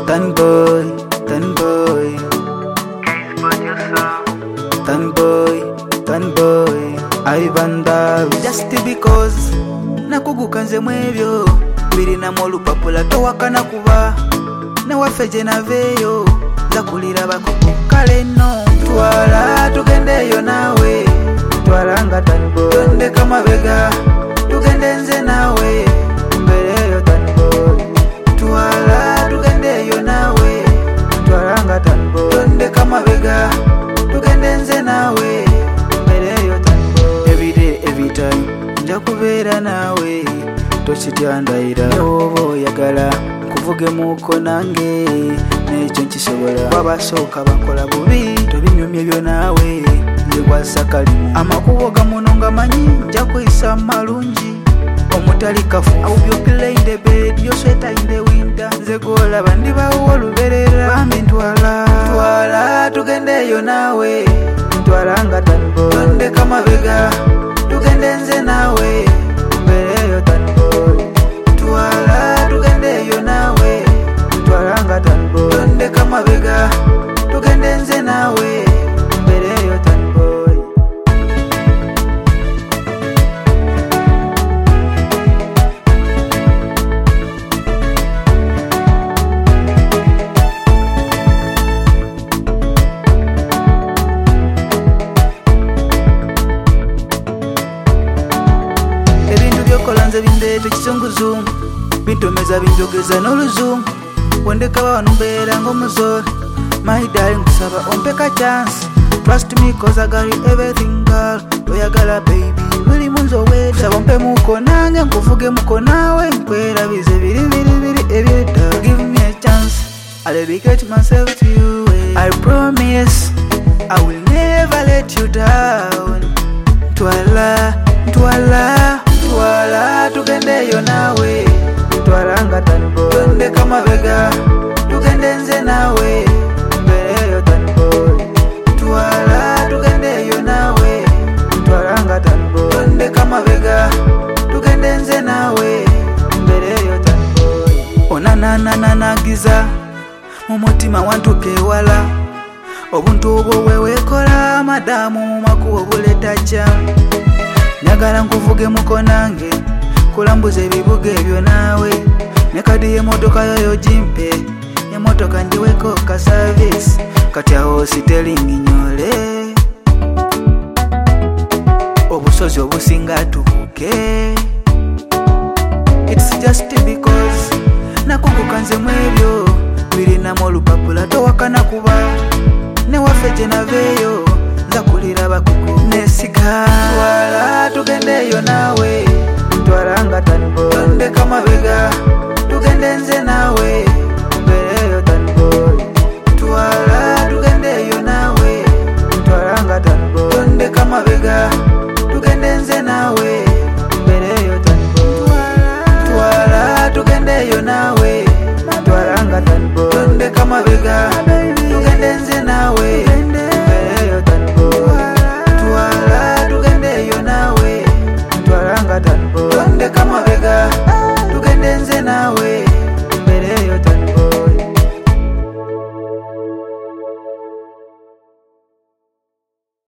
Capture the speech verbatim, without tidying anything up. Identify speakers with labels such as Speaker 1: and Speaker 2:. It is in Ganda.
Speaker 1: Tan boy, tan boy, tan boy, tan boy, Ivan just because nakugukanze mwebyo birina mu lupapula towakana kuba newaffe gye naveeyo nza kulira bakuku kale nno twala tugendeyo naawe twala nga tanbo tondeka mabega tugende nze naawe mbereyo tanbo twala tugendeyo naawe twala nga tanbo tondeka mabega tugende nze naawe mbereyo tanbo everyday every time nja kubeera naawe tokityandayira oba oyagala nkuvuge muko nange nekyo nkisobola wabasooka bakola bubi tobinyumya ebyo naawe nze gwasakalimu amakubo gamuno nga manyi nja kuyisa malungi omutali kafu awubyokila in the bed yosweta in the winter nze gwolaba ndibawo oluberera bambi ntwala twala tugendeyo naawe ntwala nga tanbo tondeka mabega tugende nze naawe mbereyo tanbo twala tugendeyo naawe twala nga tanbo tondeka mabega tugende nze naawe mbereyo tanbo kolanze bindeete kisunguzungu bintomeza binjogeza n'oluzungu wendeka wano mbeera ng'omuzole my darling nkusaba ompeka chance trust me cause I got you everything girl oyagala baby buli munzo weda saba ompe muko nange nkuvuge muko naawe nkwerabize biri biri biri ebyeda give me a chance I'll dedicate myself to you I promise I will never let you down twala twala twala tugendeyo naawe twala nga tanbo tondeka mabega tugende nze naawe mbereyo tanbo twala tugendeyo naawe twala nga tanbo tondeka mabega tugende nze naawe mbereyo tanbo onanananagiza mu mutima wantuka ewala obuntu obwo wewekola madamu mu makubo buleta kyamu nyagala nkuvuge muko nange kulambuza ebibuga ebyo naawe ne kadi y'emmotoka yoyo gimpe emmotoka njiweko ka service kati awo siteringi nyole obusozi obusinga tubuke it's just because nakugukanze mu ebyo birinamu olupapula towakana kuba newaffe gye naveeyo nza kulira bakuku nesiga twala tugendeyo naawe twala nga tanbo tondeka